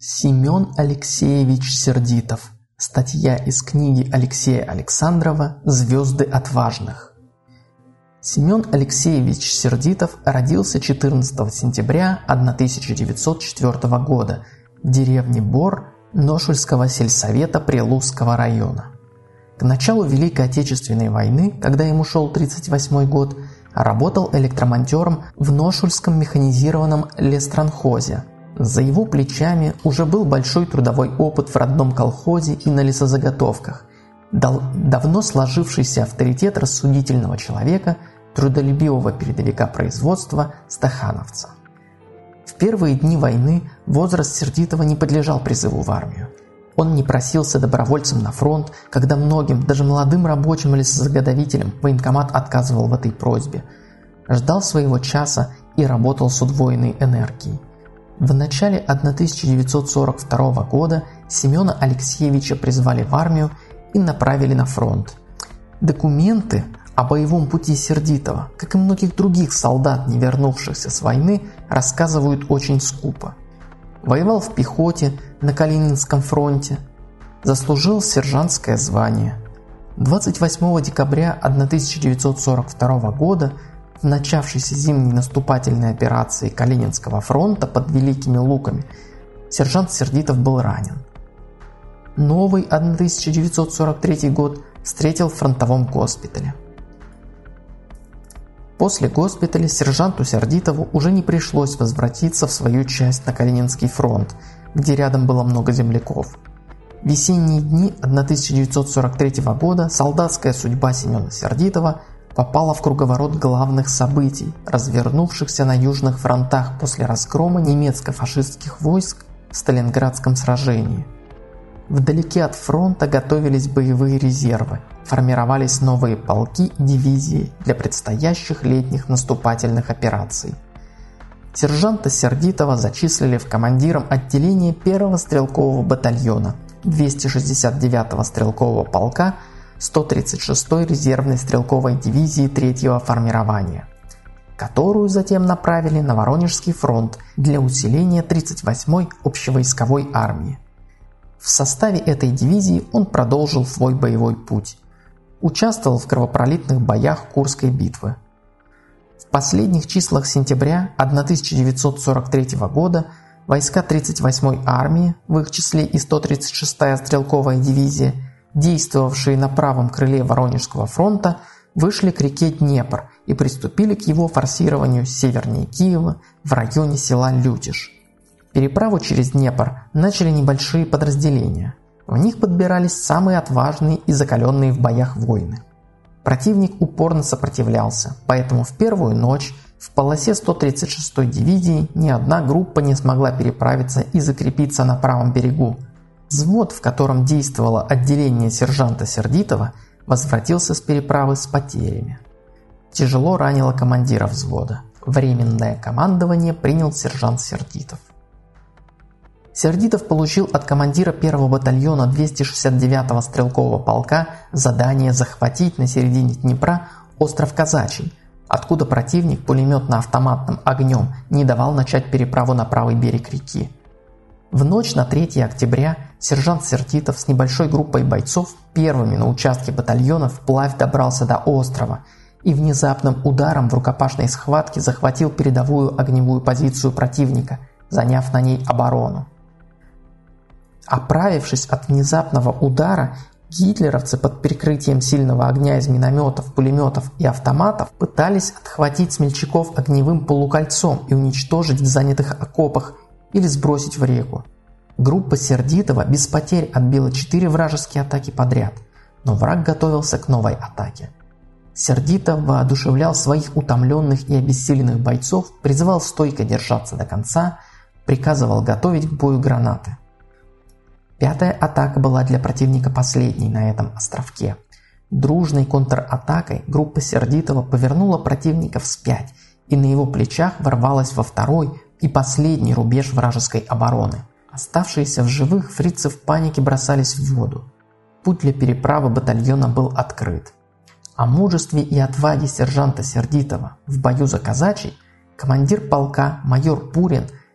Семен Алексеевич Сердитов. Статья из книги Алексея Александрова «Звезды отважных». Семен Алексеевич Сердитов родился 14 сентября 1904 года в деревне Бор Ношульского сельсовета Прилузского района. К началу Великой Отечественной войны, когда ему шел 1938 год, работал электромонтером в Ношульском механизированном лестранхозе. За его плечами уже был большой трудовой опыт в родном колхозе и на лесозаготовках, давно сложившийся авторитет рассудительного человека, трудолюбивого передовика производства стахановца. В первые дни войны возраст Сердитова не подлежал призыву в армию. Он не просился добровольцем на фронт, когда многим, даже молодым рабочим и лесозаготовителям, военкомат отказывал в этой просьбе. Ждал своего часа и работал с удвоенной энергией. В начале 1942 года Семена Алексеевича призвали в армию и направили на фронт. Документы о боевом пути Сердитова, как и многих других солдат, не вернувшихся с войны, рассказывают очень скупо. Воевал в пехоте на Калининском фронте, заслужил сержантское звание. 28 декабря 1942 года в начавшейся зимней наступательной операции Калининского фронта под Великими Луками сержант Сердитов был ранен. Новый 1943 год встретил в фронтовом госпитале. После госпиталя сержанту Сердитову уже не пришлось возвратиться в свою часть на Калининский фронт, где рядом было много земляков. В весенние дни 1943 года солдатская судьба Семена Сердитова попала в круговорот главных событий, развернувшихся на южных фронтах после разгрома немецко-фашистских войск в Сталинградском сражении. Вдалеке от фронта готовились боевые резервы, формировались новые полки и дивизии для предстоящих летних наступательных операций. Сержанта Сердитова зачислили в командиром отделения 1-го стрелкового батальона 269-го стрелкового полка 136-й резервной стрелковой дивизии 3-го формирования, которую затем направили на Воронежский фронт для усиления 38-й общевойсковой армии. В составе этой дивизии он продолжил свой боевой путь. Участвовал в кровопролитных боях Курской битвы. В последних числах сентября 1943 года войска 38-й армии, в их числе и 136-я стрелковая дивизия, действовавшие на правом крыле Воронежского фронта, вышли к реке Днепр и приступили к его форсированию севернее Киева в районе села Лютеж. Переправу через Днепр начали небольшие подразделения. В них подбирались самые отважные и закаленные в боях воины. Противник упорно сопротивлялся, поэтому в первую ночь в полосе 136-й дивизии ни одна группа не смогла переправиться и закрепиться на правом берегу. Взвод, в котором действовало отделение сержанта Сердитова, возвратился с переправы с потерями. Тяжело ранило командира взвода. Временное командование принял сержант Сердитов. Сердитов получил от командира 1-го батальона 269-го стрелкового полка задание захватить на середине Днепра остров Казачий, откуда противник пулеметно-автоматным огнем не давал начать переправу на правый берег реки. В ночь на 3 октября сержант Сердитов с небольшой группой бойцов первыми на участке батальона вплавь добрался до острова и внезапным ударом в рукопашной схватке захватил передовую огневую позицию противника, заняв на ней оборону. Оправившись от внезапного удара, гитлеровцы под прикрытием сильного огня из минометов, пулеметов и автоматов пытались отхватить смельчаков огневым полукольцом и уничтожить в занятых окопах или сбросить в реку. Группа Сердитова без потерь отбила 4 вражеские атаки подряд, но враг готовился к новой атаке. Сердитов воодушевлял своих утомленных и обессиленных бойцов, призывал стойко держаться до конца, приказывал готовить к бою гранаты. 5-я атака была для противника последней на этом островке. Дружной контратакой группа Сердитова повернула противника вспять и на его плечах ворвалась во второй и последний рубеж вражеской обороны. Оставшиеся в живых фрицы в панике бросались в воду. Путь для переправы батальона был открыт. О мужестве и отваге сержанта Сердитова в бою за Казачий командир полка майор Пурин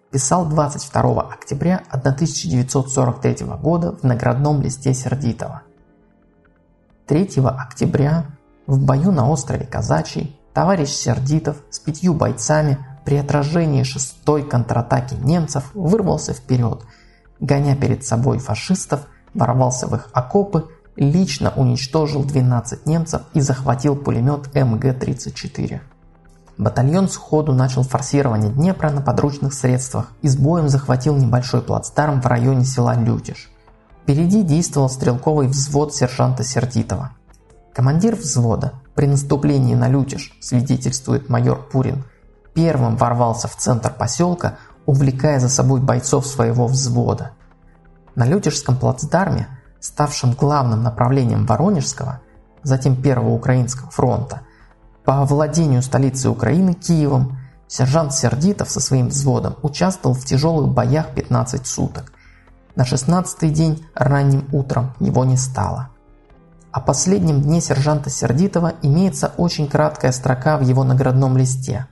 писал 22 октября 1943 года в наградном листе Сердитова. 3 октября в бою на острове Казачий товарищ Сердитов с 5 бойцами при отражении 6-й контратаки немцев вырвался вперед, гоня перед собой фашистов, ворвался в их окопы, лично уничтожил 12 немцев и захватил пулемет МГ-34. Батальон сходу начал форсирование Днепра на подручных средствах и с боем захватил небольшой плацдарм в районе села Лютеж. Впереди действовал стрелковый взвод сержанта Сердитова. Командир взвода при наступлении на Лютеж, свидетельствует майор Пурин, первым ворвался в центр поселка, увлекая за собой бойцов своего взвода. На Лютежском плацдарме, ставшем главным направлением Воронежского, затем Первого Украинского фронта, по овладению столицы Украины Киевом, сержант Сердитов со своим взводом участвовал в тяжелых боях 15 суток. На 16-й день ранним утром его не стало. О последнем дне сержанта Сердитова имеется очень краткая строка в его наградном листе.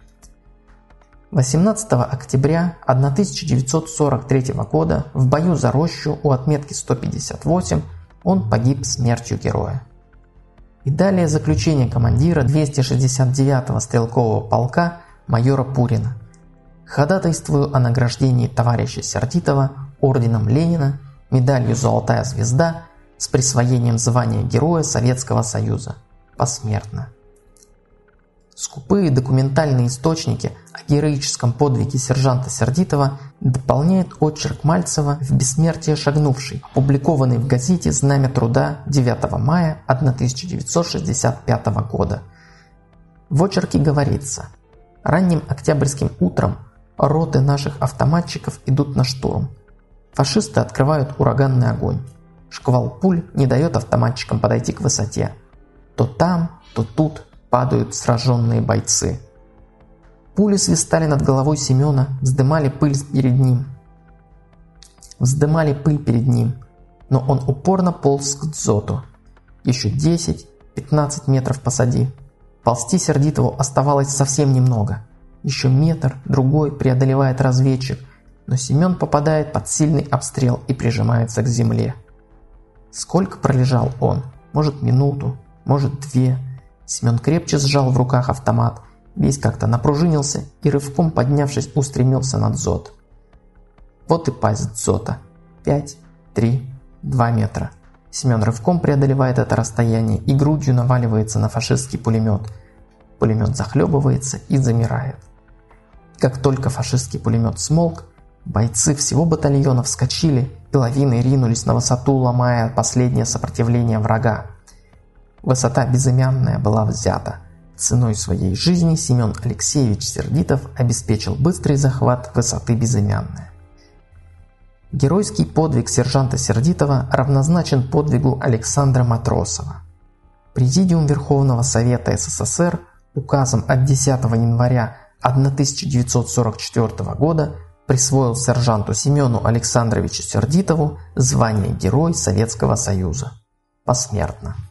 18 октября 1943 года в бою за Рощу у отметки 158 он погиб смертью героя. И далее заключение командира 269-го стрелкового полка майора Пурина. Ходатайствую о награждении товарища Сердитова орденом Ленина, медалью «Золотая звезда» с присвоением звания Героя Советского Союза. Посмертно. Скупые документальные источники о героическом подвиге сержанта Сердитова дополняет очерк Мальцева «В бессмертие шагнувший», опубликованный в газете «Знамя труда» 9 мая 1965 года. В очерке говорится: «Ранним октябрьским утром роты наших автоматчиков идут на штурм. Фашисты открывают ураганный огонь. Шквал пуль не дает автоматчикам подойти к высоте. То там, то тут падают сраженные бойцы. Пули свистали над головой Семена, вздымали пыль перед ним, но он упорно полз к дзоту. Еще 10-15 метров позади. Ползти Сердитову оставалось совсем немного. Еще метр, другой преодолевает разведчик, но Семен попадает под сильный обстрел и прижимается к земле. Сколько пролежал он? Может, минуту, может, 2. Семен крепче сжал в руках автомат, весь как-то напружинился и, рывком поднявшись, устремился на дзот. Вот и пасть дзота. 5, 3, 2 метра. Семен рывком преодолевает это расстояние и грудью наваливается на фашистский пулемет. Пулемет захлебывается и замирает. Как только фашистский пулемет смолк, бойцы всего батальона вскочили и лавиной ринулись на высоту, ломая последнее сопротивление врага. Высота Безымянная была взята. Ценой своей жизни Семен Алексеевич Сердитов обеспечил быстрый захват высоты Безымянная. Геройский подвиг сержанта Сердитова равнозначен подвигу Александра Матросова. Президиум Верховного Совета СССР указом от 10 января 1944 года присвоил сержанту Семену Александровичу Сердитову звание Герой Советского Союза. Посмертно.